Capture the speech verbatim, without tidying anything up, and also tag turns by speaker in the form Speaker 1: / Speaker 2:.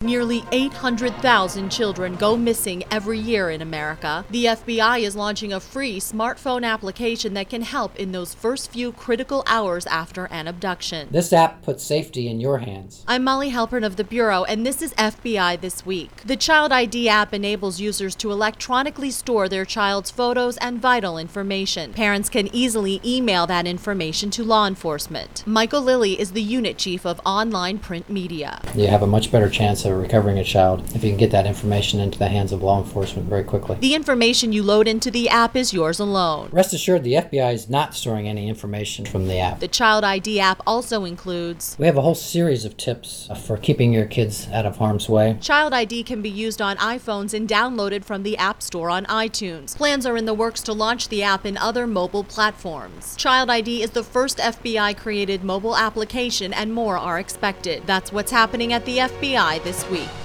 Speaker 1: Nearly eight hundred thousand children go missing every year in America. The F B I is launching a free smartphone application that can help in those first few critical hours after an abduction.
Speaker 2: This app puts safety in your hands.
Speaker 1: I'm Molly Halpern of the Bureau, and this is F B I This Week. The Child I D app enables users to electronically store their child's photos and vital information. Parents can easily email that information to law enforcement. Michael Lilly is the unit chief of online print media.
Speaker 2: You have a much better chance of recovering a child if you can get that information into the hands of law enforcement very quickly.
Speaker 1: The information you load into the app is yours alone.
Speaker 2: Rest assured, the F B I is not storing any information from the app.
Speaker 1: The Child I D app also includes
Speaker 2: We have a whole series of tips for keeping your kids out of harm's way.
Speaker 1: Child I D can be used on iPhones and downloaded from the App Store on iTunes. Plans are in the works to launch the app in other mobile platforms. Child I D is the first F B I-created mobile application, and more are expected. That's what's happening at the F B I this week.